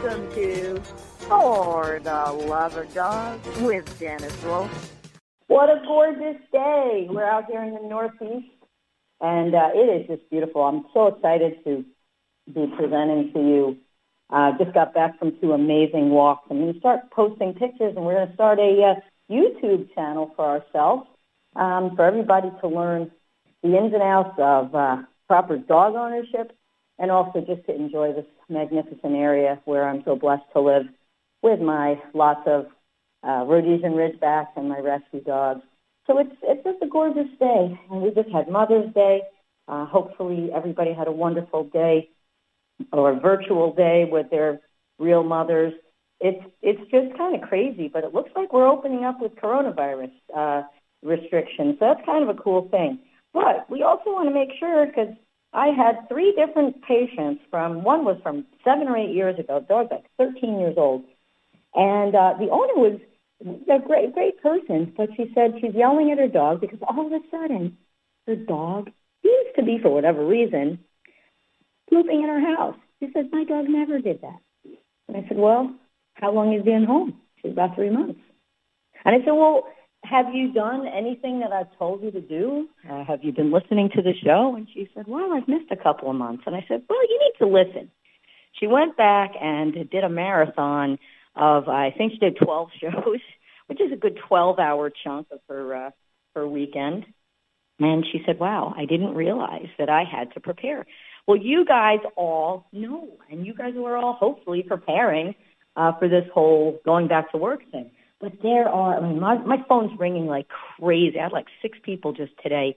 Welcome to For the Love of Dogs with Janice Wolf. What a gorgeous day. We're out here in the Northeast, and it is just beautiful. I'm so excited to be presenting to you. Just got back from 2 amazing walks. I'm going to start posting pictures, and we're going to start a YouTube channel for ourselves for everybody to learn the ins and outs of proper dog ownership, and also just to enjoy this magnificent area where I'm so blessed to live with my lots of Rhodesian Ridgebacks and my rescue dogs. So it's just a gorgeous day, and we just had Mother's Day. Hopefully everybody had a wonderful day or a virtual day with their real mothers. It's just kind of crazy, but it looks like we're opening up with coronavirus restrictions. So that's kind of a cool thing. But we also want to make sure, because I had 3 different patients one was from 7 or 8 years ago, dog's like 13 years old. And the owner was a great person, but she said she's yelling at her dog because all of a sudden her dog seems to be, for whatever reason, pooping in her house. She said, my dog never did that. And I said, well, how long has he been home? She said, about 3 months. And I said, well, have you done anything that I've told you to do? Have you been listening to the show? And she said, well, I've missed a couple of months. And I said, well, you need to listen. She went back and did a marathon of, I think she did 12 shows, which is a good 12-hour chunk of her weekend. And she said, wow, I didn't realize that I had to prepare. Well, you guys all know, and you guys are all hopefully preparing for this whole going back to work thing. But there are, my phone's ringing like crazy. I had like 6 people just today.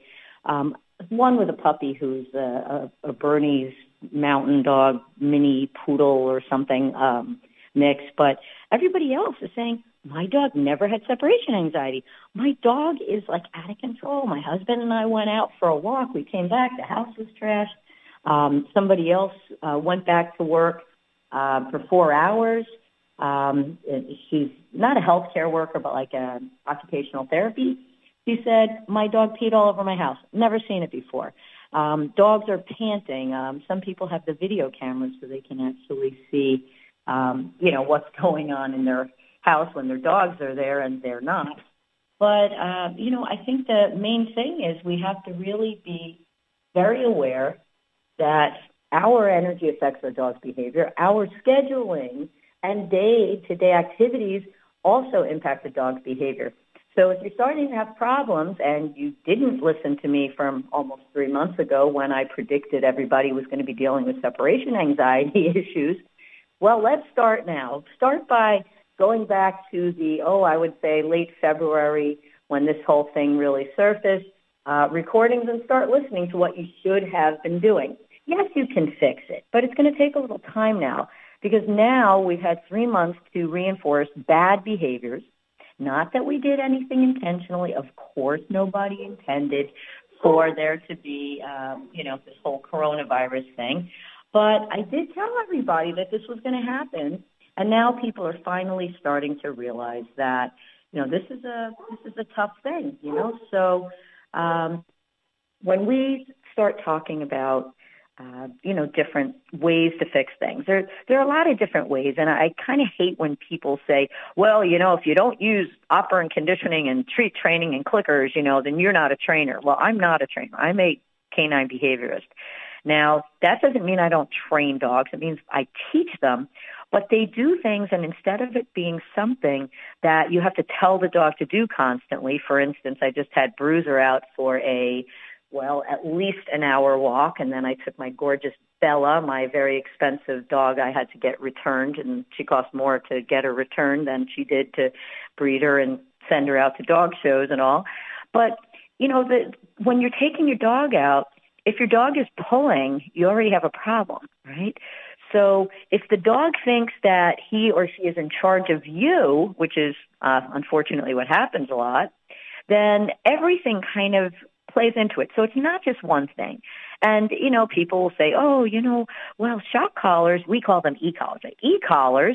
One with a puppy who's a Bernese mountain dog, mini poodle or something mix. But everybody else is saying, my dog never had separation anxiety. My dog is like out of control. My husband and I went out for a walk. We came back. The house was trashed. Somebody else went back to work for 4 hours. She's not a healthcare worker, but like a occupational therapy. She said, my dog peed all over my house. Never seen it before. Dogs are panting. Some people have the video cameras so they can actually see, what's going on in their house when their dogs are there and they're not. But, I think the main thing is we have to really be very aware that our energy affects our dog's behavior, our scheduling and day-to-day activities also impact the dog's behavior. So if you're starting to have problems and you didn't listen to me from almost 3 months ago when I predicted everybody was going to be dealing with separation anxiety issues, well, let's start now. Start by going back to I would say late February when this whole thing really surfaced, recordings, and start listening to what you should have been doing. Yes, you can fix it, but it's going to take a little time now. Because now we've had 3 months to reinforce bad behaviors. Not that we did anything intentionally. Of course, nobody intended for there to be, this whole coronavirus thing. But I did tell everybody that this was going to happen. And now people are finally starting to realize that, this is a tough thing, So when we start talking about different ways to fix things. There are a lot of different ways, and I kind of hate when people say, well, if you don't use operant conditioning and treat training and clickers, then you're not a trainer. Well, I'm not a trainer. I'm a canine behaviorist. Now, that doesn't mean I don't train dogs. It means I teach them, but they do things, and instead of it being something that you have to tell the dog to do constantly, for instance, I just had Bruiser out for at least an hour walk, and then I took my gorgeous Bella, my very expensive dog I had to get returned, and she cost more to get her returned than she did to breed her and send her out to dog shows and all. But, when you're taking your dog out, if your dog is pulling, you already have a problem, right? So if the dog thinks that he or she is in charge of you, which is unfortunately what happens a lot, then everything kind of plays into it. So it's not just one thing. And, people will say, shock collars, we call them e-collars. E-collars,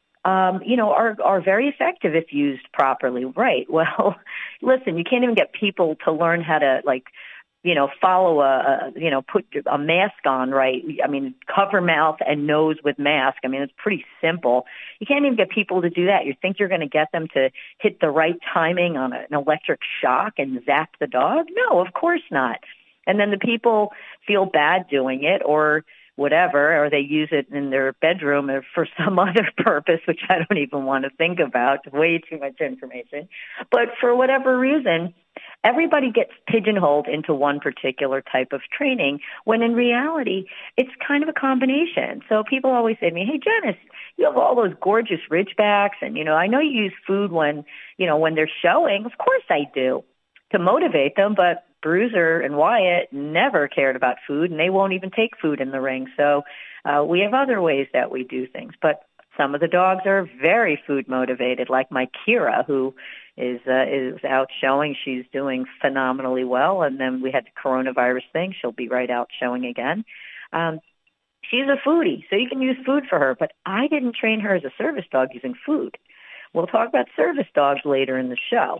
are very effective if used properly. Right. Well, listen, you can't even get people to learn how to, follow put a mask on, right? I mean, cover mouth and nose with mask. I mean, it's pretty simple. You can't even get people to do that. You think you're going to get them to hit the right timing on an electric shock and zap the dog? No, of course not. And then the people feel bad doing it or whatever, or they use it in their bedroom or for some other purpose, which I don't even want to think about. Way too much information. But for whatever reason, everybody gets pigeonholed into one particular type of training, when in reality, it's kind of a combination. So people always say to me, hey, Janice, you have all those gorgeous Ridgebacks, and, I know you use food when they're showing. Of course I do, to motivate them, but Bruiser and Wyatt never cared about food, and they won't even take food in the ring. So we have other ways that we do things. But some of the dogs are very food motivated, like my Kira, who is out showing. She's doing phenomenally well. And then we had the coronavirus thing. She'll be right out showing again. She's a foodie, so you can use food for her. But I didn't train her as a service dog using food. We'll talk about service dogs later in the show.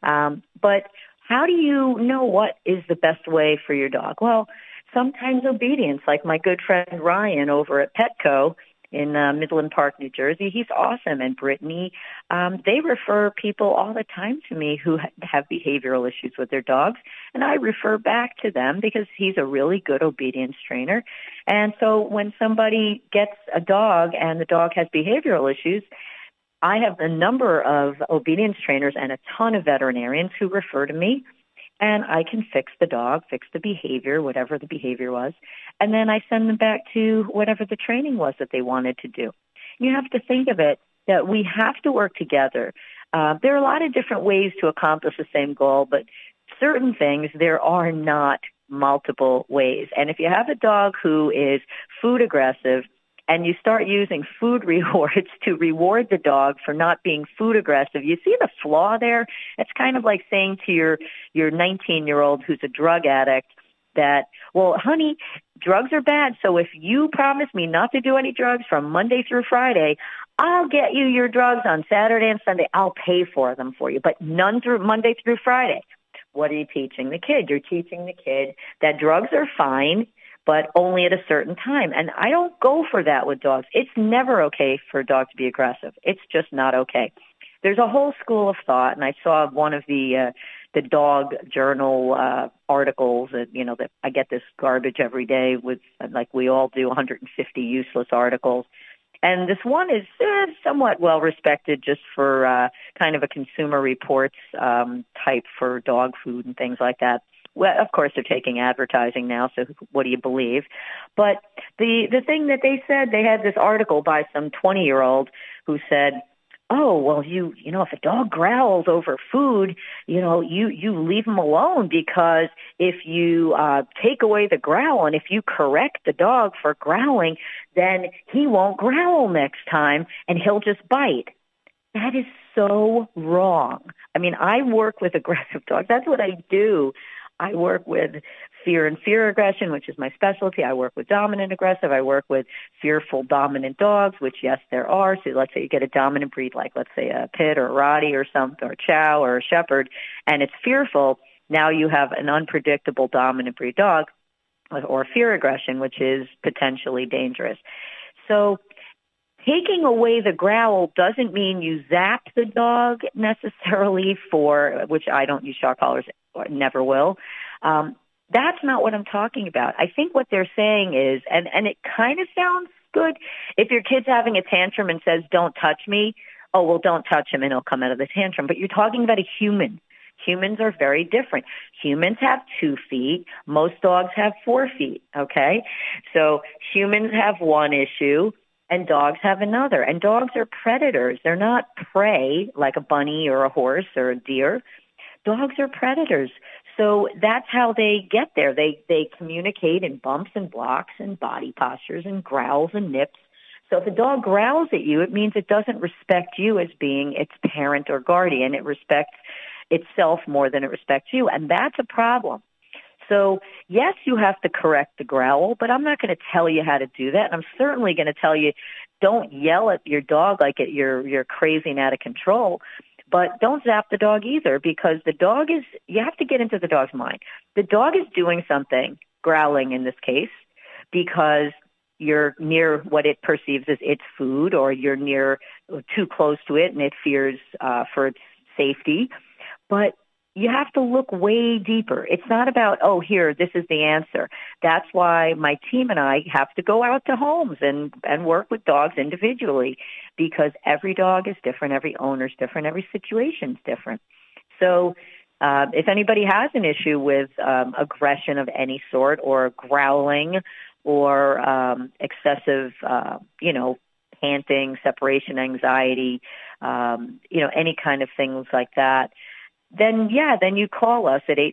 But how do you know what is the best way for your dog? Well, sometimes obedience, like my good friend Ryan over at Petco in Midland Park, New Jersey. He's awesome. And Brittany, they refer people all the time to me who have behavioral issues with their dogs, and I refer back to them because he's a really good obedience trainer. And so when somebody gets a dog and the dog has behavioral issues, I have a number of obedience trainers and a ton of veterinarians who refer to me, and I can fix the dog, fix the behavior, whatever the behavior was, and then I send them back to whatever the training was that they wanted to do. You have to think of it that we have to work together. There are a lot of different ways to accomplish the same goal, but certain things, there are not multiple ways. And if you have a dog who is food aggressive, and you start using food rewards to reward the dog for not being food aggressive, you see the flaw there? It's kind of like saying to your 19-year-old who's a drug addict that, well, honey, drugs are bad, so if you promise me not to do any drugs from Monday through Friday, I'll get you your drugs on Saturday and Sunday. I'll pay for them for you, but none through Monday through Friday. What are you teaching the kid? You're teaching the kid that drugs are fine, but only at a certain time. And I don't go for that with dogs. It's never okay for a dog to be aggressive. It's just not okay. There's a whole school of thought, and I saw one of the dog journal articles that I get this garbage every day with, like we all do, 150 useless articles. And this one is somewhat well-respected just for kind of a Consumer Reports type for dog food and things like that. Well, of course, they're taking advertising now, so what do you believe? But the thing that they said, they had this article by some 20-year-old who said, oh, well, if a dog growls over food, you leave him alone, because if you take away the growl and if you correct the dog for growling, then he won't growl next time and he'll just bite. That is so wrong. I mean, I work with aggressive dogs. That's what I do. I work with fear and fear aggression, which is my specialty. I work with dominant aggressive. I work with fearful dominant dogs, which, yes, there are. So let's say you get a dominant breed, like let's say a Pit or a Rottie or something, or a Chow or a Shepherd, and it's fearful. Now you have an unpredictable dominant breed dog, or fear aggression, which is potentially dangerous. So taking away the growl doesn't mean you zap the dog necessarily, which I don't use shock collars, or never will. That's not what I'm talking about. I think what they're saying is, and it kind of sounds good, if your kid's having a tantrum and says, don't touch me, oh, well, don't touch him and he'll come out of the tantrum. But you're talking about a human. Humans are very different. Humans have 2 feet. Most dogs have 4 feet, okay? So humans have one issue, and dogs have another. And dogs are predators. They're not prey like a bunny or a horse or a deer. Dogs are predators. So that's how they get there. They communicate in bumps and blocks and body postures and growls and nips. So if a dog growls at you, it means it doesn't respect you as being its parent or guardian. It respects itself more than it respects you, and that's a problem. So, yes, you have to correct the growl, but I'm not going to tell you how to do that. And I'm certainly going to tell you don't yell at your dog like you're crazy and out of control. But don't zap the dog either, because you have to get into the dog's mind. The dog is doing something, growling in this case, because you're near what it perceives as its food, or you're too close to it and it fears for its safety. But you have to look way deeper. It's not about, oh, here, this is the answer. That's why my team and I have to go out to homes and work with dogs individually, because every dog is different, every owner's different, every situation's different. So if anybody has an issue with aggression of any sort, or growling, or excessive, panting, separation anxiety, any kind of things like that, then you call us at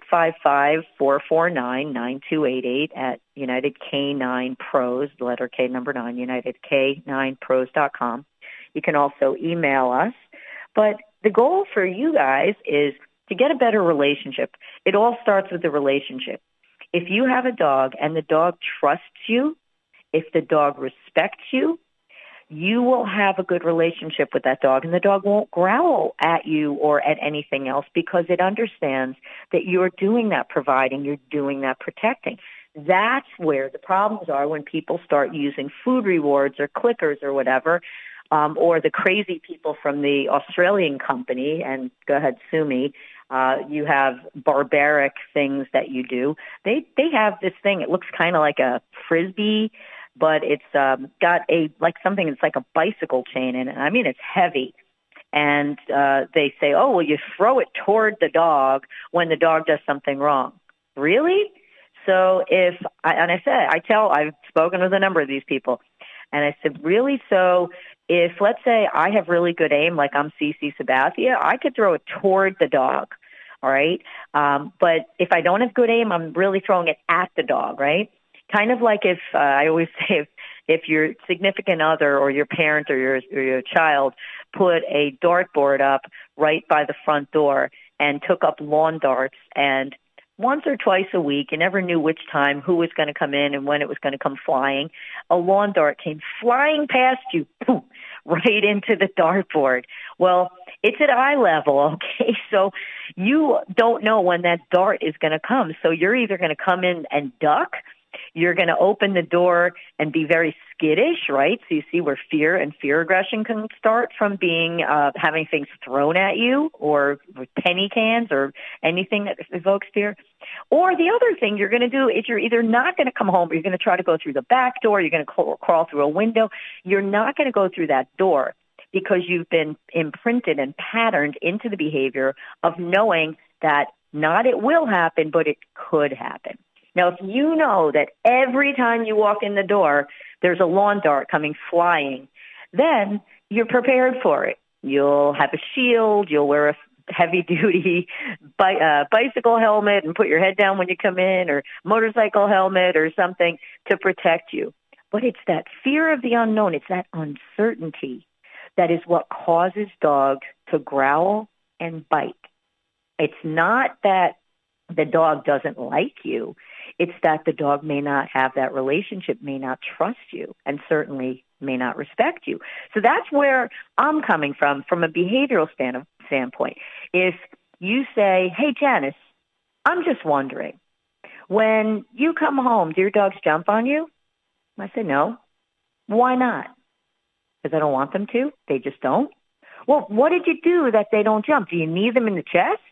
855-449-9288 at United K9 Pros, the letter K, number 9, UnitedK9Pros.com. You can also email us. But the goal for you guys is to get a better relationship. It all starts with the relationship. If you have a dog and the dog trusts you, if the dog respects you, you will have a good relationship with that dog, and the dog won't growl at you or at anything else, because it understands that you're doing that providing, you're doing that protecting. That's where the problems are, when people start using food rewards or clickers or whatever, or the crazy people from the Australian company, and go ahead, sue me. You have barbaric things that you do. They have this thing. It looks kind of like a Frisbee, but it's got something that's like a bicycle chain in it. I mean, it's heavy. And they say, oh, well, you throw it toward the dog when the dog does something wrong. Really? So I've spoken with a number of these people, and I said, really? So if, let's say, I have really good aim, like I'm CC Sabathia, I could throw it toward the dog, all right? But if I don't have good aim, I'm really throwing it at the dog, right? Kind of like if I always say if your significant other or your parent or your child put a dartboard up right by the front door and took up lawn darts, and once or twice a week, you never knew which time, who was going to come in and when it was going to come flying, a lawn dart came flying past you, boom, right into the dartboard. Well, it's at eye level, okay? So you don't know when that dart is going to come. So you're either going to come in and duck, you're going to open the door and be very skittish, right? So you see where fear aggression can start from being having things thrown at you, or penny cans, or anything that evokes fear. Or the other thing you're going to do is you're either not going to come home, or you're going to try to go through the back door, you're going to crawl through a window. You're not going to go through that door, because you've been imprinted and patterned into the behavior of knowing that not it will happen, but it could happen. Now, if you know that every time you walk in the door, there's a lawn dart coming flying, then you're prepared for it. You'll have a shield, you'll wear a heavy-duty bicycle helmet and put your head down when you come in, or motorcycle helmet or something to protect you. But it's that fear of the unknown, it's that uncertainty that is what causes dogs to growl and bite. It's not that the dog doesn't like you. It's that the dog may not have that relationship, may not trust you, and certainly may not respect you. So that's where I'm coming from a behavioral standpoint. If you say, hey, Janice, I'm just wondering, when you come home, do your dogs jump on you? I say, no. Why not? Because I don't want them to. They just don't. Well, what did you do that they don't jump? Do you knee them in the chest?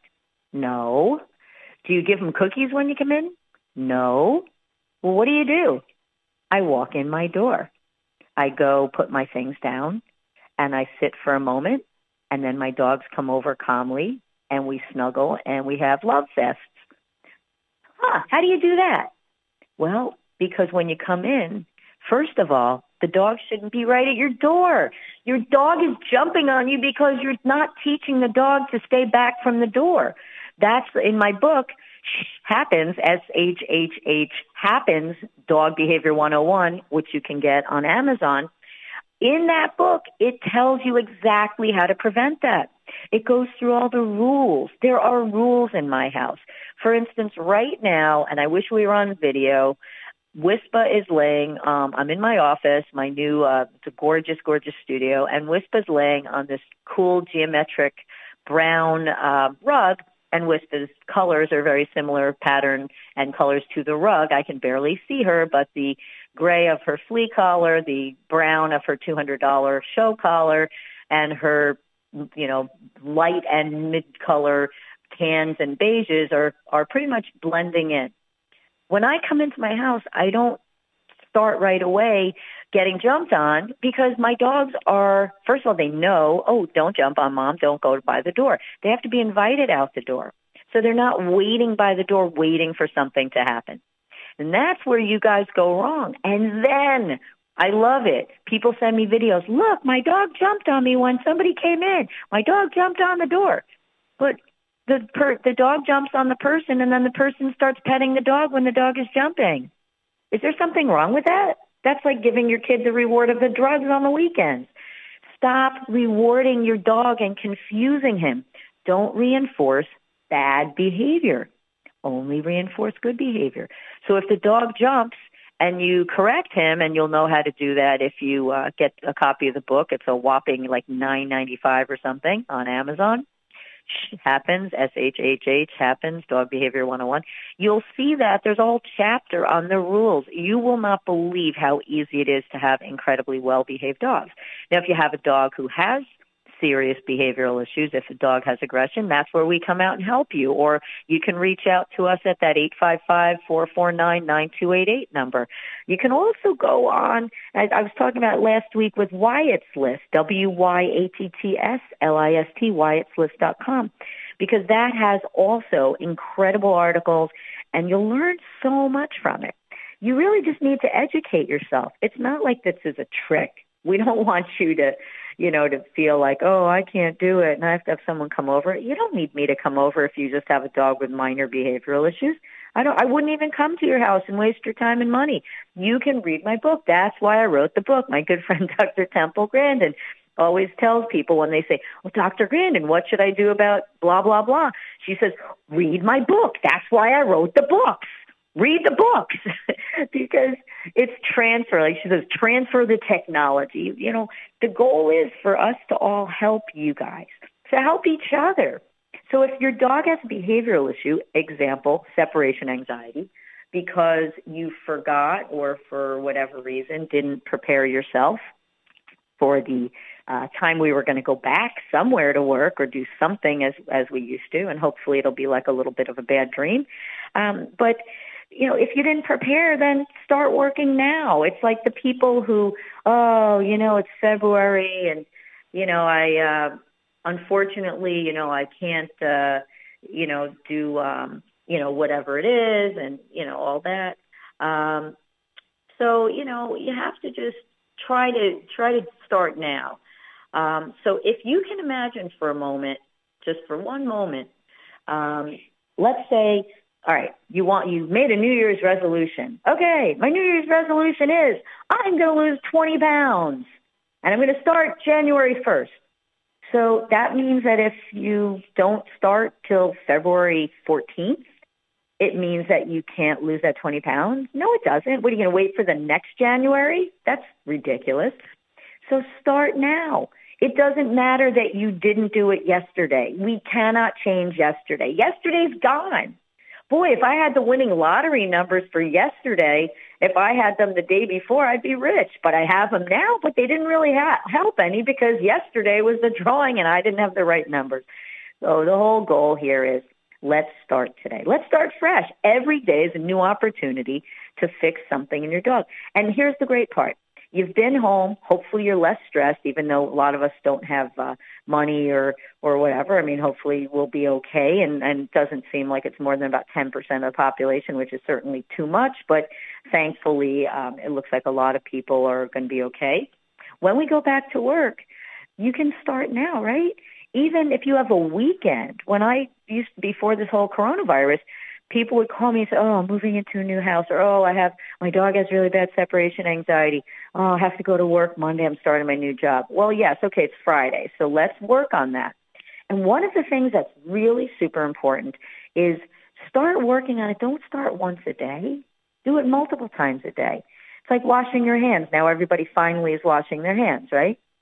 No. Do you give them cookies when you come in? No. Well, what do? I walk in my door. I go put my things down, and I sit for a moment, and then my dogs come over calmly, and we snuggle, and we have love fests. How do you do that? Well, because when you come in, first of all, the dog shouldn't be right at your door. Your dog is jumping on you because you're not teaching the dog to stay back from the door. That's in my book, Happens, SHHH Happens, Dog Behavior 101, which you can get on Amazon. In that book, it tells you exactly how to prevent that. It goes through all the rules. There are rules in my house. For instance, right now, and I wish we were on video, Wispa is laying, I'm in my office, my new, it's a gorgeous, gorgeous studio, and Wispa's laying on this cool geometric brown rug, and with the colors are very similar pattern and colors to the rug. I can barely see her, but the gray of her flea collar, the brown of her $200 show collar, and her, light and mid-color tans and beiges are pretty much blending in. When I come into my house, I don't start right away getting jumped on because my dogs are, first of all, they know, oh, don't jump on Mom, don't go by the door. They have to be invited out the door. So they're not waiting by the door, waiting for something to happen. And that's where you guys go wrong. And then, I love it. People send me videos. Look, my dog jumped on me when somebody came in. My dog jumped on the door. But the dog jumps on the person, and then the person starts petting the dog when the dog is jumping. Is there something wrong with that? That's like giving your kid the reward of the drugs on the weekends. Stop rewarding your dog and confusing him. Don't reinforce bad behavior. Only reinforce good behavior. So if the dog jumps and you correct him, and you'll know how to do that if you get a copy of the book. It's a whopping like $9.95 or something on Amazon. Happens, SHHH, Happens, Dog Behavior 101. You'll see that there's a whole chapter on the rules. You will not believe how easy it is to have incredibly well-behaved dogs. Now, if you have a dog who has serious behavioral issues, if the dog has aggression, that's where we come out and help you. Or you can reach out to us at that 855-449-9288 number. You can also go on, as I was talking about last week with Wyatt's List, WYATTS LIST, Wyatt'sList.com, because that has also incredible articles, and you'll learn so much from it. You really just need to educate yourself. It's not like this is a trick. We don't want you to, to feel like, oh, I can't do it, and I have to have someone come over. You don't need me to come over if you just have a dog with minor behavioral issues. I wouldn't even come to your house and waste your time and money. You can read my book. That's why I wrote the book. My good friend, Dr. Temple Grandin, always tells people when they say, well, Dr. Grandin, what should I do about blah, blah, blah? She says, read my book. That's why I wrote the books. Read the books because it's transfer. Like she says, transfer the technology. The goal is for us to all help you guys, to help each other. So if your dog has a behavioral issue, example, separation anxiety, because you forgot or for whatever reason didn't prepare yourself for the time we were going to go back somewhere to work or do something as we used to, and hopefully it'll be like a little bit of a bad dream. But if you didn't prepare, then start working now. It's like the people who, it's February and, I, unfortunately, I can't, do, whatever it is and, all that. So, you have to just try to start now. So if you can imagine for a moment, just for one moment, let's say, all right, you've made a New Year's resolution. Okay, my New Year's resolution is I'm going to lose 20 pounds, and I'm going to start January 1st. So that means that if you don't start till February 14th, it means that you can't lose that 20 pounds? No, it doesn't. What, are you going to wait for the next January? That's ridiculous. So start now. It doesn't matter that you didn't do it yesterday. We cannot change yesterday. Yesterday's gone. Boy, if I had the winning lottery numbers for yesterday, if I had them the day before, I'd be rich. But I have them now, but they didn't really help any because yesterday was the drawing and I didn't have the right numbers. So the whole goal here is let's start today. Let's start fresh. Every day is a new opportunity to fix something in your dog. And here's the great part. You've been home. Hopefully you're less stressed, even though a lot of us don't have money or whatever. I mean, hopefully we'll be okay. And it doesn't seem like it's more than about 10% of the population, which is certainly too much. But thankfully, it looks like a lot of people are going to be okay. When we go back to work, you can start now, right? Even if you have a weekend. When I used to, before this whole coronavirus, people would call me and say, oh, I'm moving into a new house, or, oh, my dog has really bad separation anxiety. Oh, I have to go to work Monday. I'm starting my new job. Well, yes, okay, it's Friday, so let's work on that. And one of the things that's really super important is start working on it. Don't start once a day. Do it multiple times a day. It's like washing your hands. Now everybody finally is washing their hands, right?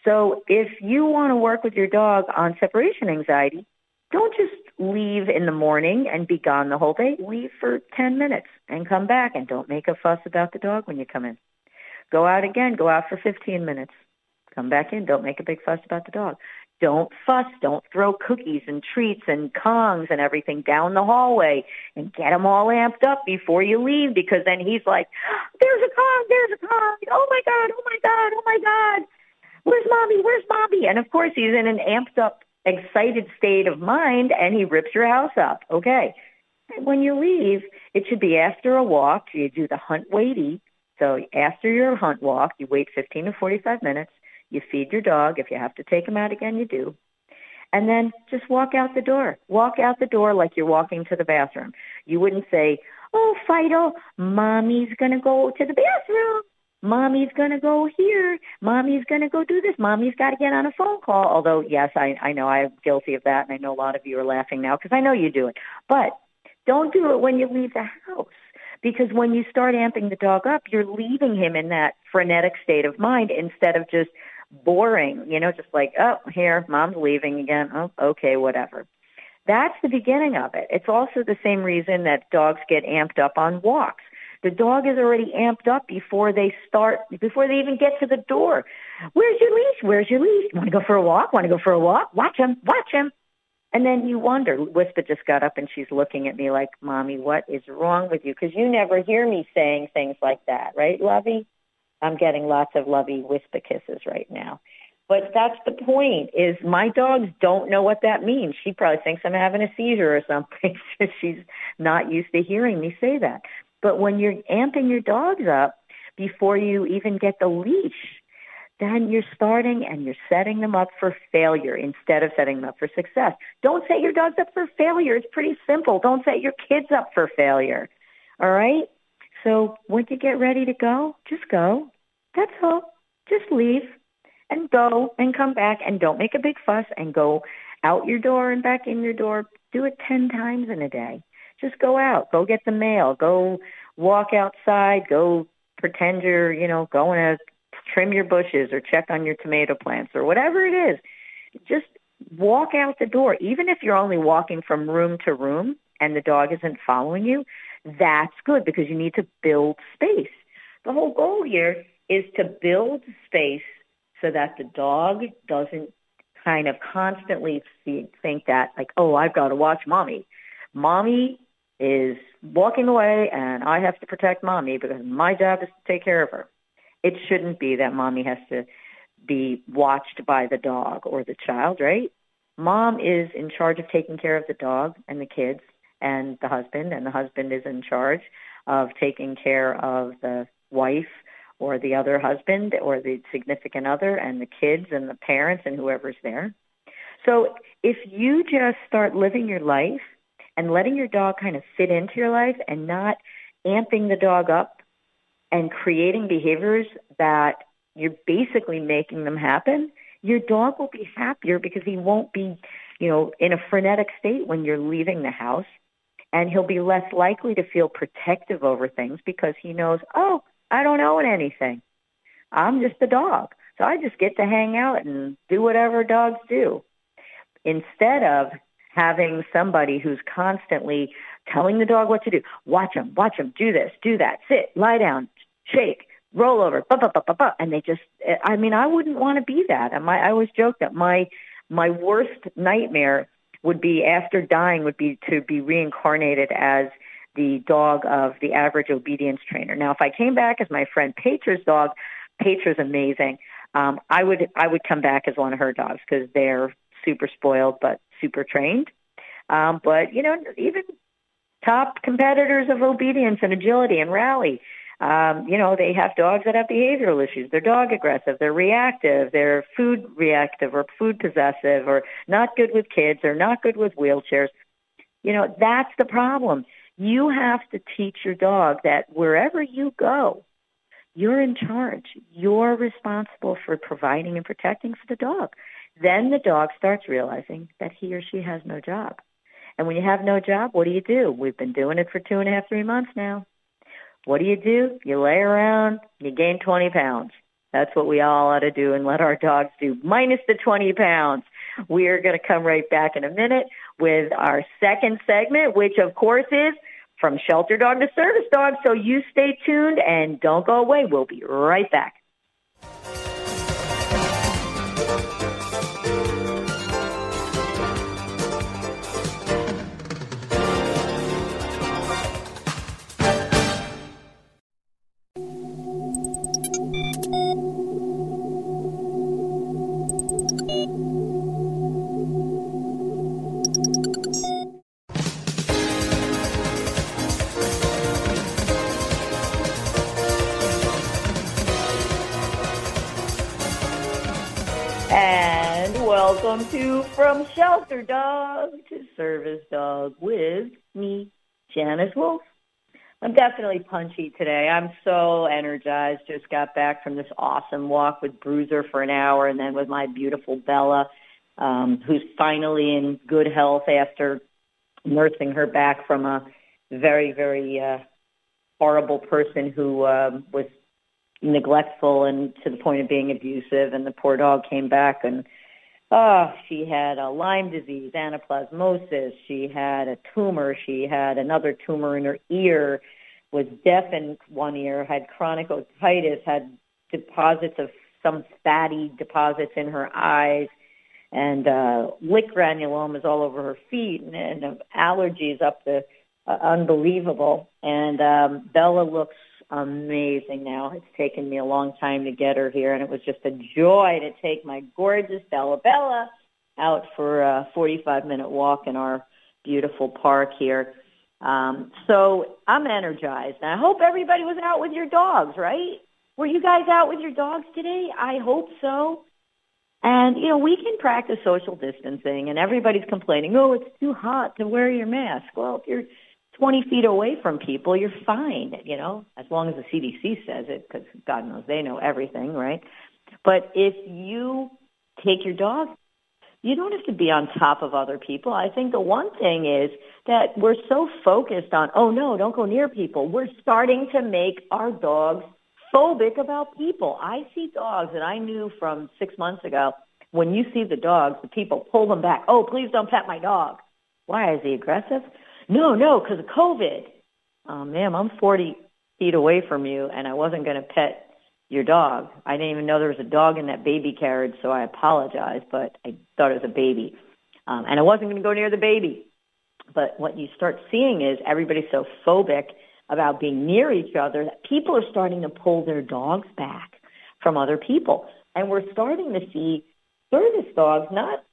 So if you want to work with your dog on separation anxiety, don't just leave in the morning and be gone the whole day. Leave for 10 minutes and come back, and don't make a fuss about the dog when you come in. Go out again. Go out for 15 minutes. Come back in. Don't make a big fuss about the dog. Don't fuss. Don't throw cookies and treats and Kongs and everything down the hallway and get him all amped up before you leave, because then he's like, there's a Kong, there's a Kong. Oh, my God, oh, my God, oh, my God. Where's Mommy? Where's Mommy? And, of course, he's in an amped up, excited state of mind, and he rips your house up. Okay. And when you leave, it should be after a walk. You do the hunt, wait, eat. So after your hunt walk, you wait 15 to 45 minutes. You feed your dog. If you have to take him out again, you do. And then just walk out the door. Walk out the door like you're walking to the bathroom. You wouldn't say, oh, Fido, Mommy's going to go to the bathroom. Mommy's going to go here. Mommy's going to go do this. Mommy's got to get on a phone call. Although, yes, I know I'm guilty of that, and I know a lot of you are laughing now because I know you do it. But don't do it when you leave the house, because when you start amping the dog up, you're leaving him in that frenetic state of mind instead of just boring, just like, oh, here, Mom's leaving again. Oh, okay, whatever. That's the beginning of it. It's also the same reason that dogs get amped up on walks. The dog is already amped up before they even get to the door. Where's your leash? Where's your leash? Want to go for a walk? Want to go for a walk? Watch him. Watch him. And then you wonder. Whisper just got up and she's looking at me like, Mommy, what is wrong with you? Because you never hear me saying things like that, right, Lovey? I'm getting lots of lovey whisper kisses right now. But that's the point, is my dogs don't know what that means. She probably thinks I'm having a seizure or something. She's not used to hearing me say that. But when you're amping your dogs up before you even get the leash, then you're starting and you're setting them up for failure instead of setting them up for success. Don't set your dogs up for failure. It's pretty simple. Don't set your kids up for failure. All right? So when you get ready to go, just go. That's all. Just leave and go and come back, and don't make a big fuss, and go out your door and back in your door. Do it 10 times in a day. Just go out. Go get the mail. Go walk outside. Go pretend you're, going to trim your bushes or check on your tomato plants or whatever it is. Just walk out the door. Even if you're only walking from room to room and the dog isn't following you, that's good, because you need to build space. The whole goal here is to build space so that the dog doesn't kind of constantly think that, like, oh, I've got to watch Mommy. Mommy is walking away and I have to protect Mommy because my job is to take care of her. It shouldn't be that Mommy has to be watched by the dog or the child, right? Mom is in charge of taking care of the dog and the kids and the husband is in charge of taking care of the wife or the other husband or the significant other and the kids and the parents and whoever's there. So if you just start living your life and letting your dog kind of fit into your life and not amping the dog up and creating behaviors that you're basically making them happen, your dog will be happier because he won't be, in a frenetic state when you're leaving the house. And he'll be less likely to feel protective over things because he knows, oh, I don't own anything. I'm just a dog. So I just get to hang out and do whatever dogs do. Instead of having somebody who's constantly telling the dog what to do. Watch him, do this, do that, sit, lie down, shake, roll over, and they just, I wouldn't want to be that. I always joke that my worst nightmare would be, after dying, would be to be reincarnated as the dog of the average obedience trainer. Now, if I came back as my friend Petra's dog, Petra's amazing. I would come back as one of her dogs because they're super spoiled but super trained. But even top competitors of obedience and agility and rally, they have dogs that have behavioral issues. They're dog aggressive, they're reactive, they're food reactive or food possessive, or not good with kids, or not good with wheelchairs. That's the problem. You have to teach your dog that wherever you go, you're in charge. You're responsible for providing and protecting for the dog. Then the dog starts realizing that he or she has no job. And when you have no job, what do? We've been doing it for 2.5, 3 months now. What do? You lay around, you gain 20 pounds. That's what we all ought to do and let our dogs do, minus the 20 pounds. We are going to come right back in a minute with our second segment, which, of course, is From Shelter Dog to Service Dog. So you stay tuned and don't go away. We'll be right back. And welcome to From Shelter Dog to Service Dog with me, Janice Wolf. I'm definitely punchy today. I'm so energized. Just got back from this awesome walk with Bruiser for an hour and then with my beautiful Bella, who's finally in good health after nursing her back from a very, very horrible person who was neglectful and to the point of being abusive, and the poor dog came back and she had a Lyme disease, anaplasmosis, she had a tumor, she had another tumor in her ear, was deaf in one ear, had chronic otitis, had deposits of some fatty deposits in her eyes, and lick granulomas all over her feet, and allergies up to unbelievable. And Bella looks amazing now. It's taken me a long time to get her here, and it was just a joy to take my gorgeous Bella out for a 45-minute walk in our beautiful park here. So I'm energized. And I hope everybody was out with your dogs, right? Were you guys out with your dogs today? I hope so. And, you know, we can practice social distancing, and everybody's complaining, oh, it's too hot to wear your mask. Well, if you're 20 feet away from people, you're fine, you know, as long as the CDC says it, because God knows they know everything, right? But if you take your dog, you don't have to be on top of other people. I think the one thing is that we're so focused on, oh, no, don't go near people. We're starting to make our dogs phobic about people. I see dogs that I knew from 6 months ago. When you see the dogs, the people pull them back. Oh, please don't pet my dog. Why? Is he aggressive? No, because of COVID. Ma'am, I'm 40 feet away from you, and I wasn't going to pet your dog. I didn't even know there was a dog in that baby carriage, so I apologize, but I thought it was a baby. And I wasn't going to go near the baby. But what you start seeing is everybody's so phobic about being near each other that people are starting to pull their dogs back from other people. And we're starting to see service dogs, not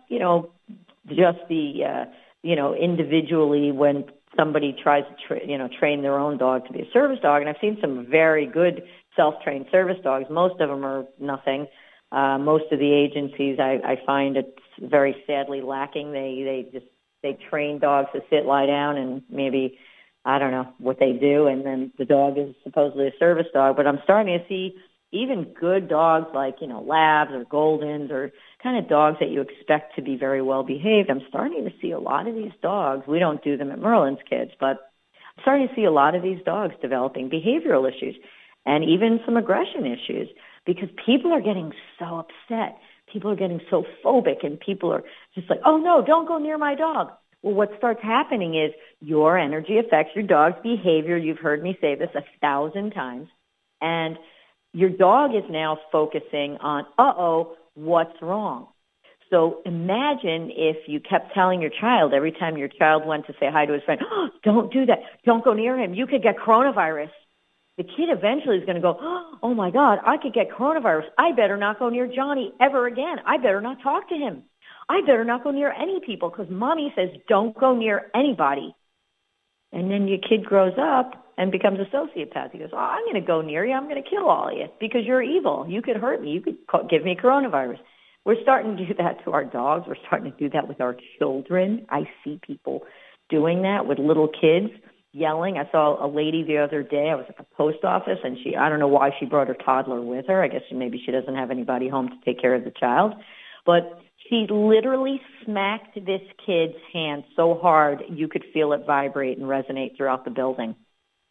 just the individually when somebody tries to train their own dog to be a service dog. And I've seen some very good self-trained service dogs. Most of them are nothing. Most of the agencies, I find it's very sadly lacking. They train dogs to sit, lie down, and maybe, I don't know what they do. And then the dog is supposedly a service dog. But I'm starting to see even good dogs like, labs or Goldens or kind of dogs that you expect to be very well behaved. I'm starting to see a lot of these dogs. We don't do them at Merlin's Kids, but I'm starting to see a lot of these dogs developing behavioral issues and even some aggression issues because people are getting so upset. People are getting so phobic and people are just like, oh, no, don't go near my dog. Well, what starts happening is your energy affects your dog's behavior. You've heard me say this 1,000 times. And your dog is now focusing on, what's wrong? So imagine if you kept telling your child every time your child went to say hi to his friend, oh, don't do that. Don't go near him. You could get coronavirus. The kid eventually is going to go, oh, my God, I could get coronavirus. I better not go near Johnny ever again. I better not talk to him. I better not go near any people because Mommy says don't go near anybody. And then your kid grows up and becomes a sociopath. He goes, oh, I'm going to go near you. I'm going to kill all of you because you're evil. You could hurt me. You could give me coronavirus. We're starting to do that to our dogs. We're starting to do that with our children. I see people doing that with little kids yelling. I saw a lady the other day. I was at the post office, and I don't know why she brought her toddler with her. I guess maybe she doesn't have anybody home to take care of the child. But she literally smacked this kid's hand so hard you could feel it vibrate and resonate throughout the building.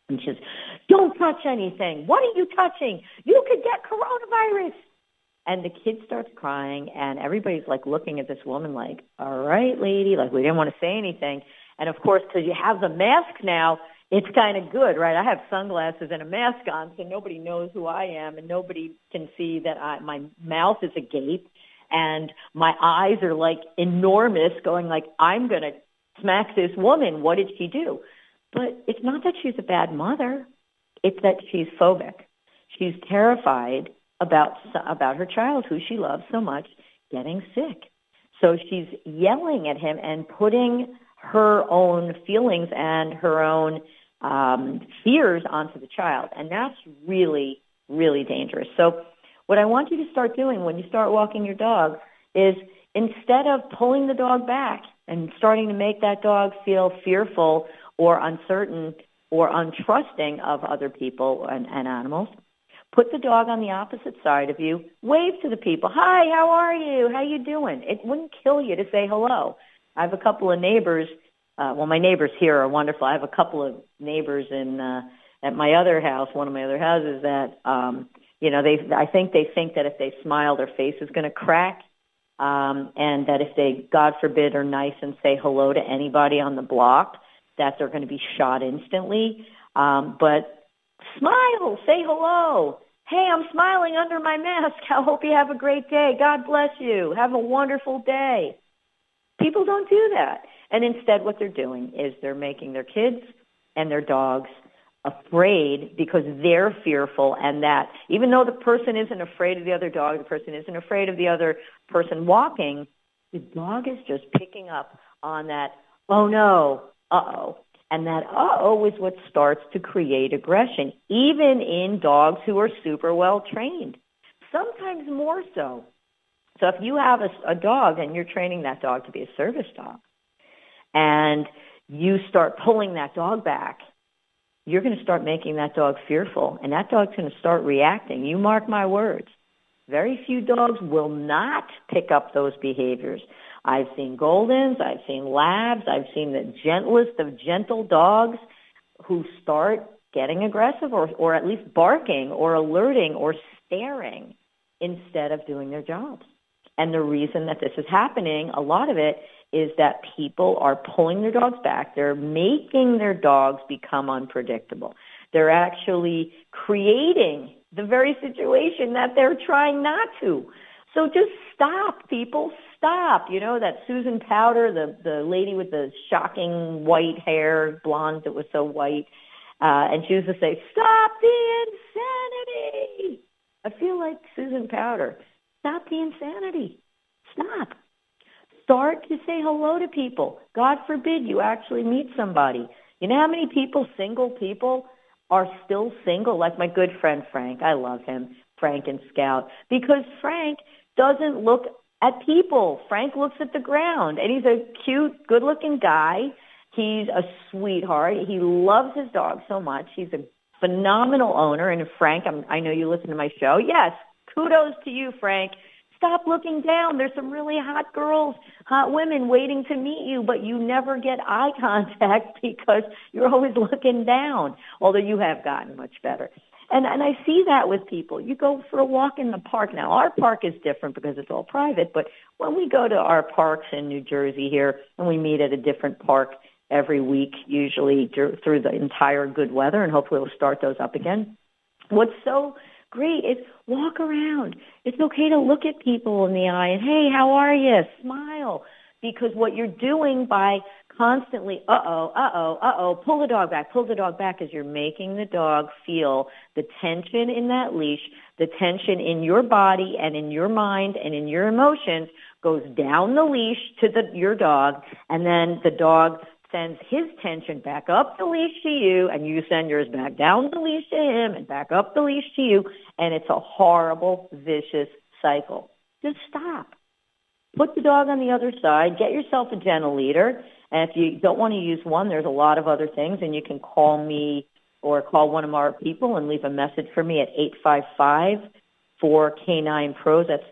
And she says, don't touch anything. What are you touching? You could get coronavirus. And the kid starts crying, and everybody's like looking at this woman like, all right, lady, like we didn't want to say anything. And of course, because you have the mask now, it's kind of good, right? I have sunglasses and a mask on, so nobody knows who I am, and nobody can see that my mouth is agape, and my eyes are like enormous, going like, I'm going to smack this woman. What did she do? But it's not that she's a bad mother. It's that she's phobic. She's terrified about her child, who she loves so much, getting sick. So she's yelling at him and putting her own feelings and her own fears onto the child. And that's really, really dangerous. So what I want you to start doing when you start walking your dog is, instead of pulling the dog back and starting to make that dog feel fearful or uncertain or untrusting of other people and animals, put the dog on the opposite side of you, wave to the people. Hi, how are you? How you doing? It wouldn't kill you to say hello. I have a couple of neighbors. My neighbors here are wonderful. I have a couple of neighbors at my other house, one of my other houses, that, I think they think that if they smile, their face is going to crack. And that if they, God forbid, are nice and say hello to anybody on the block, that they're going to be shot instantly. But smile, say hello. Hey, I'm smiling under my mask. I hope you have a great day. God bless you. Have a wonderful day. People don't do that. And instead what they're doing is they're making their kids and their dogs afraid because they're fearful, and that even though the person isn't afraid of the other dog, the person isn't afraid of the other person walking, the dog is just picking up on that, oh no, uh-oh. And that uh-oh is what starts to create aggression, even in dogs who are super well trained, sometimes more so. So if you have a dog and you're training that dog to be a service dog, and you start pulling that dog back, you're going to start making that dog fearful, and that dog's going to start reacting. You mark my words. Very few dogs will not pick up those behaviors. I've seen Goldens, I've seen Labs, I've seen the gentlest of gentle dogs who start getting aggressive or at least barking or alerting or staring instead of doing their jobs. And the reason that this is happening, a lot of it, is that people are pulling their dogs back. They're making their dogs become unpredictable. They're actually creating the very situation that they're trying not to. So just stop, people, stop. You know, that Susan Powter, the lady with the shocking white hair, blonde that was so white, and she used to say, stop the insanity. I feel like Susan Powter. Stop the insanity. Stop. Start to say hello to people. God forbid you actually meet somebody. You know how many people, single people, are still single? Like my good friend Frank. I love him, Frank and Scout, because Frank doesn't look at people. Frank looks at the ground, and he's a cute, good-looking guy. He's a sweetheart. He loves his dog so much. He's a phenomenal owner. And Frank, I know you listen to my show. Yes, kudos to you, Frank. Stop looking down. There's some really hot girls, hot women waiting to meet you, but you never get eye contact because you're always looking down, although you have gotten much better. And I see that with people. You go for a walk in the park. Now, our park is different because it's all private, but when we go to our parks in New Jersey here, and we meet at a different park every week, usually through the entire good weather, and hopefully we'll start those up again. What's so great is walk around. It's okay to look at people in the eye and, hey, how are you? Smile. Because what you're doing by constantly, pull the dog back, is you're making the dog feel the tension in that leash, the tension in your body and in your mind and in your emotions goes down the leash to your dog, and then the dog sends his tension back up the leash to you, and you send yours back down the leash to him and back up the leash to you, and it's a horrible, vicious cycle. Just stop. Put the dog on the other side. Get yourself a gentle leader, and if you don't want to use one, there's a lot of other things, and you can call me or call one of our people and leave a message for me at 855-4K9-PROS. That's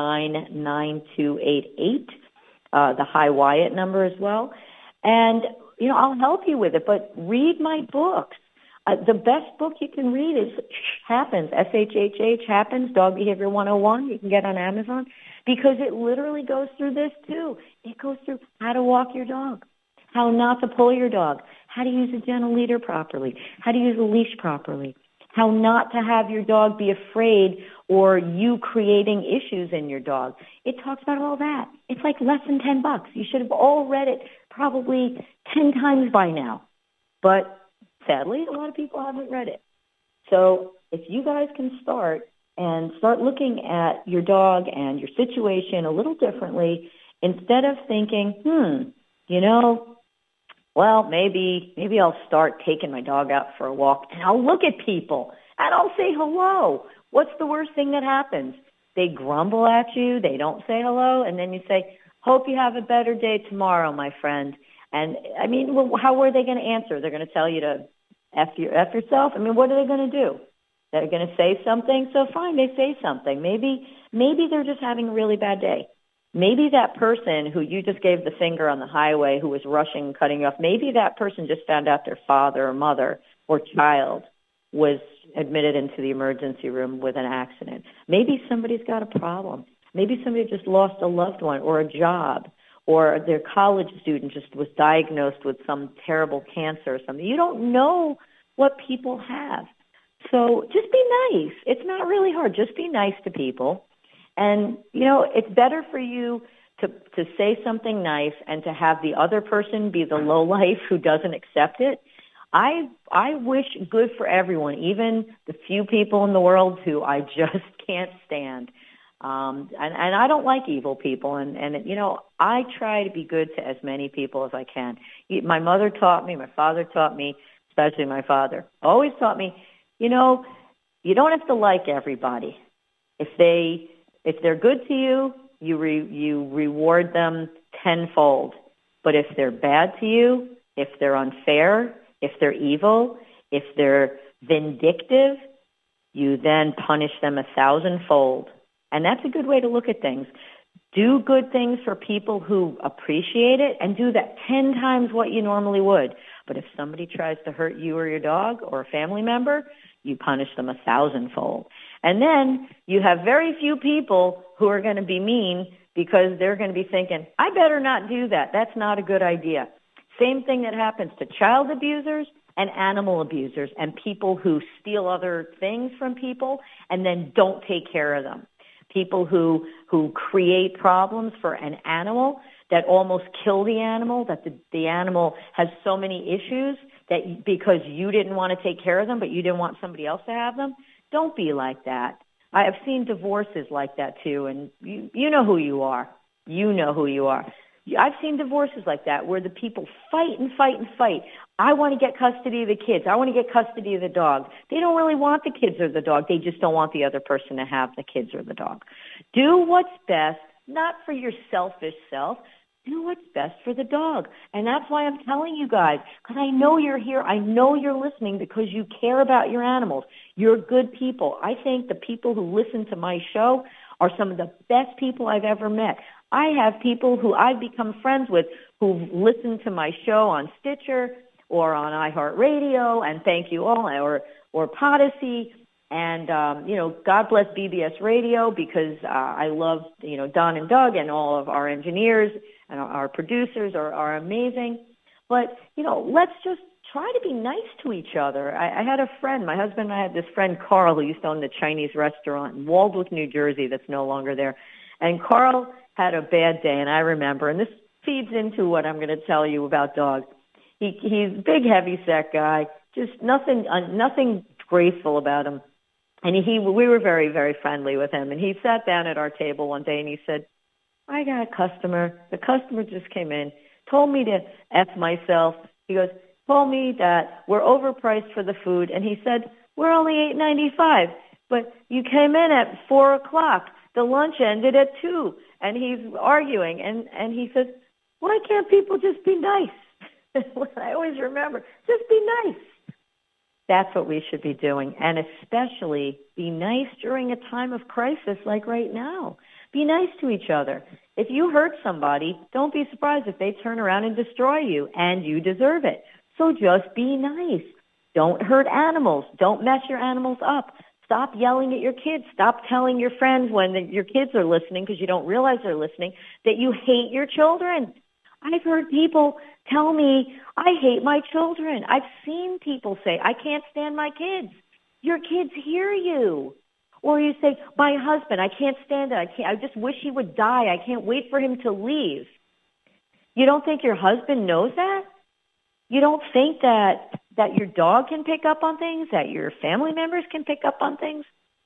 855-449-9288. The High Wyatt number as well. And I'll help you with it, but read my books. The best book you can read is Happens, SHHH, Happens, Dog Behavior 101. You can get on Amazon because it literally goes through this too. It goes through how to walk your dog, how not to pull your dog, how to use a gentle leader properly, how to use a leash properly, how not to have your dog be afraid or you creating issues in your dog. It talks about all that. It's like less than $10. You should have all read it probably 10 times by now. But sadly, a lot of people haven't read it. So if you guys can start looking at your dog and your situation a little differently, instead of thinking, well, maybe I'll start taking my dog out for a walk and I'll look at people and I'll say hello. What's the worst thing that happens? They grumble at you. They don't say hello. And then you say, hope you have a better day tomorrow, my friend. And I mean, how are they going to answer? They're going to tell you to F yourself. I mean, what are they going to do? They're going to say something. So fine, they say something. Maybe they're just having a really bad day. Maybe that person who you just gave the finger on the highway, who was rushing, cutting you off, maybe that person just found out their father or mother or child was admitted into the emergency room with an accident. Maybe somebody's got a problem. Maybe somebody just lost a loved one or a job, or their college student just was diagnosed with some terrible cancer or something. You don't know what people have. So just be nice. It's not really hard. Just be nice to people. And, it's better for you to say something nice and to have the other person be the lowlife who doesn't accept it. I wish good for everyone, even the few people in the world who I just can't stand. And I don't like evil people. And I try to be good to as many people as I can. My mother taught me, my father taught me, especially my father, always taught me, you don't have to like everybody. If they're good to you, you reward them tenfold. But if they're bad to you, if they're unfair, if they're evil, if they're vindictive, you then punish them 1,000-fold. And that's a good way to look at things. Do good things for people who appreciate it and do that 10 times what you normally would. But if somebody tries to hurt you or your dog or a family member, you punish them 1,000-fold. And then you have very few people who are going to be mean because they're going to be thinking, I better not do that. That's not a good idea. Same thing that happens to child abusers and animal abusers and people who steal other things from people and then don't take care of them. People who create problems for an animal that almost kill the animal, that the animal has so many issues that because you didn't want to take care of them, but you didn't want somebody else to have them. Don't be like that. I have seen divorces like that too, and you know who you are. You know who you are. I've seen divorces like that where the people fight and fight and fight. I want to get custody of the kids. I want to get custody of the dog. They don't really want the kids or the dog. They just don't want the other person to have the kids or the dog. Do what's best, not for your selfish self. Do what's best for the dog. And that's why I'm telling you guys, because I know you're here. I know you're listening because you care about your animals. You're good people. I think the people who listen to my show are some of the best people I've ever met. I have people who I've become friends with who've listened to my show on Stitcher or on iHeartRadio, and thank you all, or Podyssey. And, God bless BBS Radio because I love, Don and Doug and all of our engineers and our producers are amazing. But, let's just try to be nice to each other. I had a friend, my husband and I had this friend, Carl, who used to own the Chinese restaurant in Waldwick, New Jersey, that's no longer there. And Carl had a bad day, and I remember, and this feeds into what I'm going to tell you about dogs. He's a big, heavy-set guy, just nothing graceful about him. And we were very, very friendly with him. And he sat down at our table one day, and he said, I got a customer. The customer just came in, told me to F myself. He goes, told me that we're overpriced for the food. And he said, we're only $8.95, but you came in at 4 o'clock. The lunch ended at 2. And he's arguing. And he says, why can't people just be nice? I always remember, just be nice. That's what we should be doing. And especially be nice during a time of crisis like right now. Be nice to each other. If you hurt somebody, don't be surprised if they turn around and destroy you, and you deserve it. So just be nice. Don't hurt animals. Don't mess your animals up. Stop yelling at your kids. Stop telling your friends when your kids are listening, because you don't realize they're listening, that you hate your children. I've heard people tell me, I hate my children. I've seen people say, I can't stand my kids. Your kids hear you. Or you say, my husband, I can't stand it. I just wish he would die. I can't wait for him to leave. You don't think your husband knows that? You don't think that your dog can pick up on things, that your family members can pick up on things?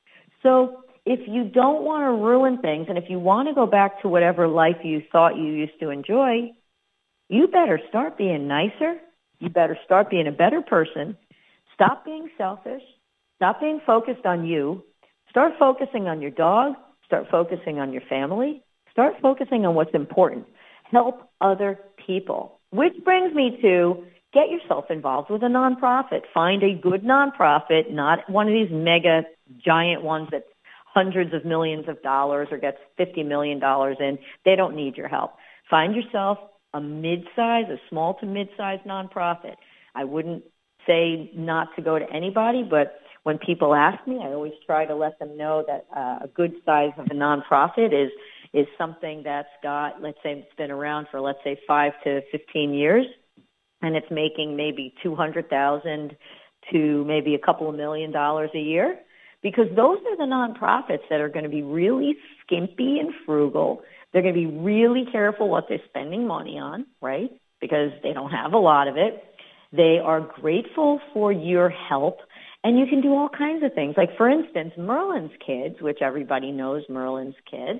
So if you don't want to ruin things, and if you want to go back to whatever life you thought you used to enjoy, you better start being nicer. You better start being a better person. Stop being selfish. Stop being focused on you. Start focusing on your dog. Start focusing on your family. Start focusing on what's important. Help other people. Which brings me to get yourself involved with a nonprofit. Find a good nonprofit, not one of these mega giant ones that's hundreds of millions of dollars or gets $50 million in. They don't need your help. Find yourself a small to mid-size nonprofit. I wouldn't say not to go to anybody, but when people ask me, I always try to let them know that a good size of a nonprofit is something that's got, let's say it's been around for, let's say, 5 to 15 years, and it's making maybe $200,000 to maybe a couple of $1 million a year, because those are the nonprofits that are going to be really skimpy and frugal. They're going to be really careful what they're spending money on, right? Because they don't have a lot of it. They are grateful for your help, and you can do all kinds of things. Like, for instance, Merlin's Kids, which everybody knows Merlin's Kids,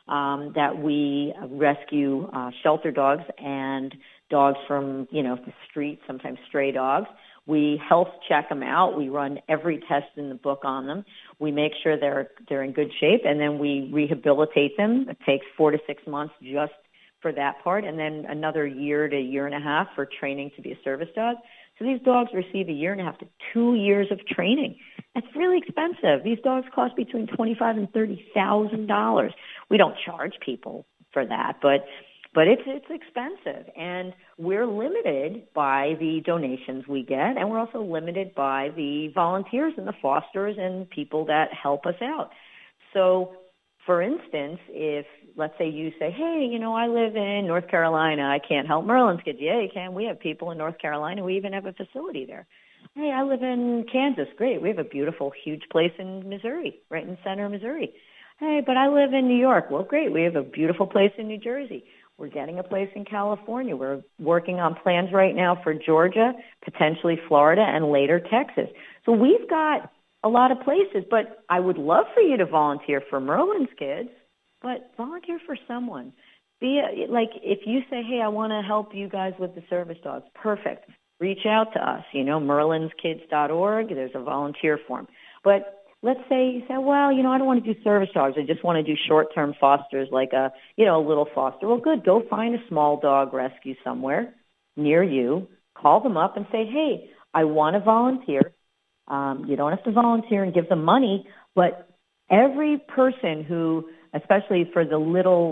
that we rescue shelter dogs and dogs from, the street, sometimes stray dogs. We health check them out. We run every test in the book on them. We make sure they're in good shape, and then we rehabilitate them. It takes 4 to 6 months just for that part, and then another year to year and a half for training to be a service dog. So these dogs receive 1.5 to 2 years of training. That's really expensive. These dogs cost between $25,000 and $30,000. We don't charge people for that, but it's expensive, and we're limited by the donations we get, and we're also limited by the volunteers and the fosters and people that help us out. So, for instance, if, let's say you say, hey, I live in North Carolina, I can't help Merlin's Kids. Yeah, you can. We have people in North Carolina. We even have a facility there. Hey, I live in Kansas. Great. We have a beautiful, huge place in Missouri, right in center of Missouri. Hey, but I live in New York. Well, great. We have a beautiful place in New Jersey. We're getting a place in California. We're working on plans right now for Georgia, potentially Florida, and later Texas. So we've got a lot of places, but I would love for you to volunteer for Merlin's Kids, but volunteer for someone. Like, if you say, hey, I want to help you guys with the service dogs, perfect. Reach out to us, merlinskids.org. There's a volunteer form. But let's say you say, well, I don't want to do service dogs. I just want to do short-term fosters, like a little foster. Well, good. Go find a small dog rescue somewhere near you. Call them up and say, hey, I want to volunteer. You don't have to volunteer and give them money, but every person who, especially for the little,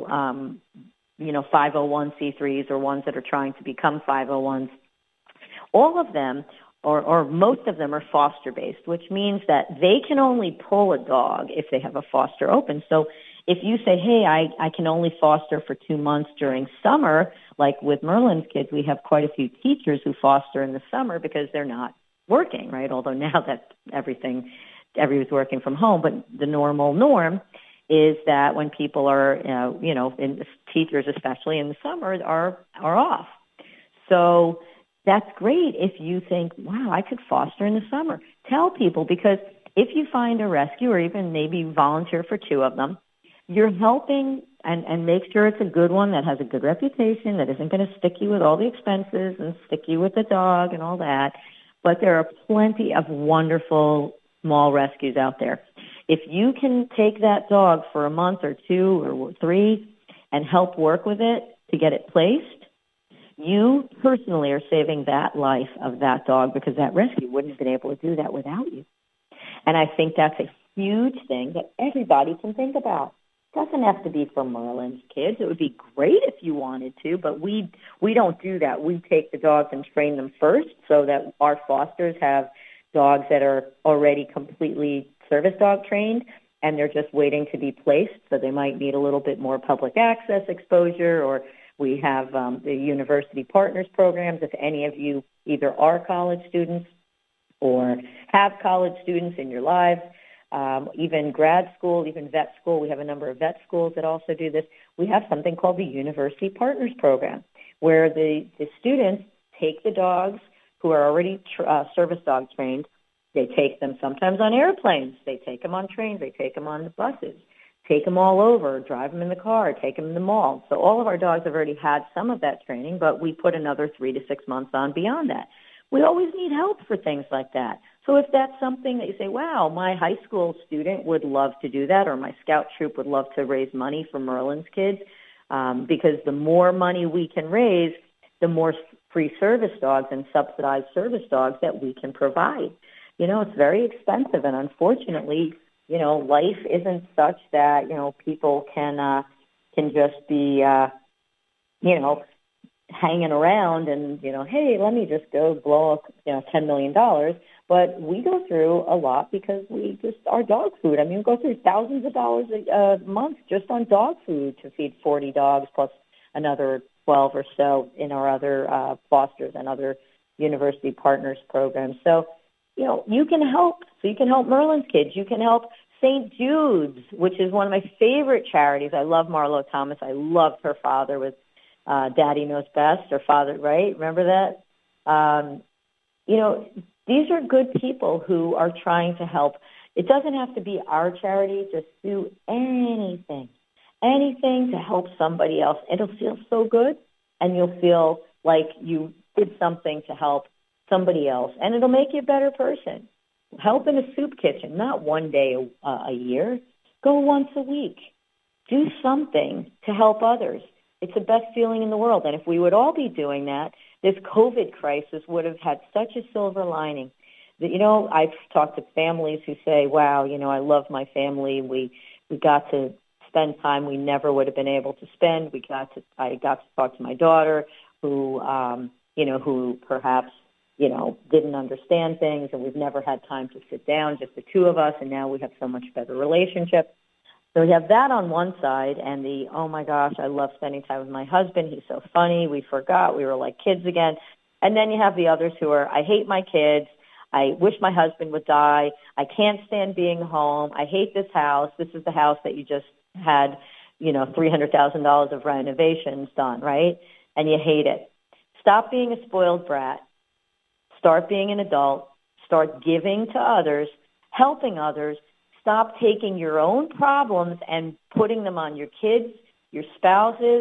501c3s or ones that are trying to become 501s, all of them or most of them are foster-based, which means that they can only pull a dog if they have a foster open. So if you say, hey, I can only foster for 2 months during summer, like with Merlin's Kids, we have quite a few teachers who foster in the summer because they're not working, right? Although now that everybody's working from home, but the norm is that when people are, in teachers especially in the summer are off. So that's great if you think, wow, I could foster in the summer. Tell people, because if you find a rescue or even maybe volunteer for 2 of them, you're helping and make sure it's a good one that has a good reputation, that isn't going to stick you with all the expenses and stick you with the dog and all that. But there are plenty of wonderful small rescues out there. If you can take that dog for a month or 2 or 3 and help work with it to get it placed, you personally are saving that life of that dog, because that rescue wouldn't have been able to do that without you. And I think that's a huge thing that everybody can think about. Doesn't have to be for Merlin's kids. It would be great if you wanted to, but we don't do that. We take the dogs and train them first so that our fosters have dogs that are already completely service dog trained, and they're just waiting to be placed, so they might need a little bit more public access exposure, or we have the University Partners programs. If any of you either are college students or have college students in your lives, even grad school, even vet school, we have a number of vet schools that also do this. We have something called the University Partners program, where the students take the dogs who are already service dog trained. They take them sometimes on airplanes. They take them on trains. They take them on the buses. Take them all over, drive them in the car, take them in the mall. So all of our dogs have already had some of that training, but we put another 3 to 6 months on beyond that. We always need help for things like that. So if that's something that you say, wow, my high school student would love to do that, or my scout troop would love to raise money for Merlin's kids, because the more money we can raise, the more free service dogs and subsidized service dogs that we can provide. It's very expensive, and unfortunately, life isn't such that, people can just be, hanging around and, hey, let me just go blow up, $10 million. But we go through a lot because our dog food. I mean, we go through thousands of dollars a month just on dog food to feed 40 dogs plus another 12 or so in our other fosters and other University Partners programs. So, you can help. So you can help Merlin's kids. You can help St. Jude's, which is one of my favorite charities. I love Marlo Thomas. I loved her father with Daddy Knows Best, or Father, right? Remember that? These are good people who are trying to help. It doesn't have to be our charity. Just do anything to help somebody else. It'll feel so good, and you'll feel like you did something to help somebody else, and it'll make you a better person. Help in a soup kitchen, not one day a year. Go once a week. Do something to help others. It's the best feeling in the world. And if we would all be doing that, this COVID crisis would have had such a silver lining. I've talked to families who say, wow, I love my family. We got to spend time we never would have been able to spend. I got to talk to my daughter who perhaps didn't understand things, and we've never had time to sit down, just the two of us, and now we have so much better relationship. So we have that on one side, and oh my gosh, I love spending time with my husband. He's so funny. We forgot we were like kids again. And then you have the others who are, I hate my kids. I wish my husband would die. I can't stand being home. I hate this house. This is the house that you just had, $300,000 of renovations done, right? And you hate it. Stop being a spoiled brat. Start being an adult. Start giving to others, helping others. Stop taking your own problems and putting them on your kids, your spouses,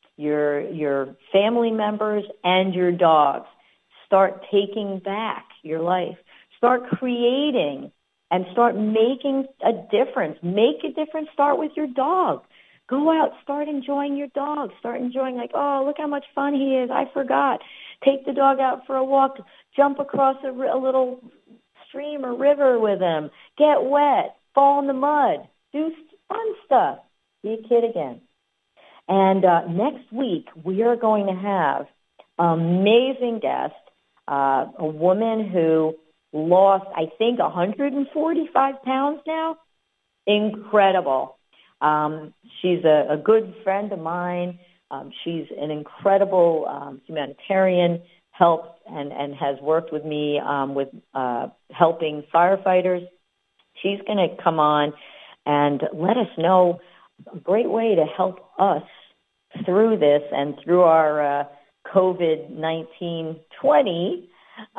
your family members, and your dogs. Start taking back your life. Start creating and start making a difference. Make a difference. Start with your dog. Go out. Start enjoying your dog. Start enjoying look how much fun he is. I forgot. Take the dog out for a walk. Jump across a little stream or river with him. Get wet. Fall in the mud. Do fun stuff. Be a kid again. And next week, we are going to have an amazing guest, a woman who lost, I think, 145 pounds now. Incredible. She's a good friend of mine. She's an incredible humanitarian, helped and has worked with me with helping firefighters. She's going to come on and let us know a great way to help us through this and through our COVID-19 20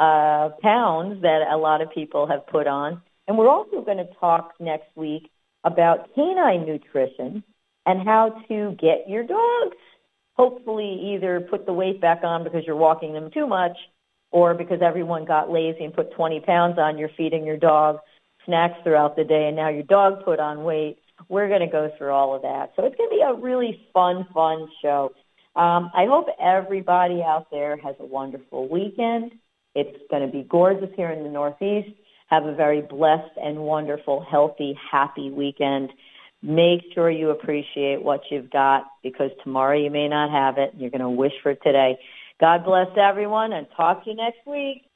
pounds that a lot of people have put on. And we're also going to talk next week about canine nutrition and how to get your dogs, hopefully either put the weight back on because you're walking them too much, or because everyone got lazy and put 20 pounds on, you're feeding your dog snacks throughout the day, and now your dog put on weight. We're going to go through all of that. So it's going to be a really fun show. I hope everybody out there has a wonderful weekend. It's going to be gorgeous here in the Northeast. Have a very blessed and wonderful, healthy, happy weekend. Make sure you appreciate what you've got, because tomorrow you may not have it. You're going to wish for today. God bless everyone, and talk to you next week.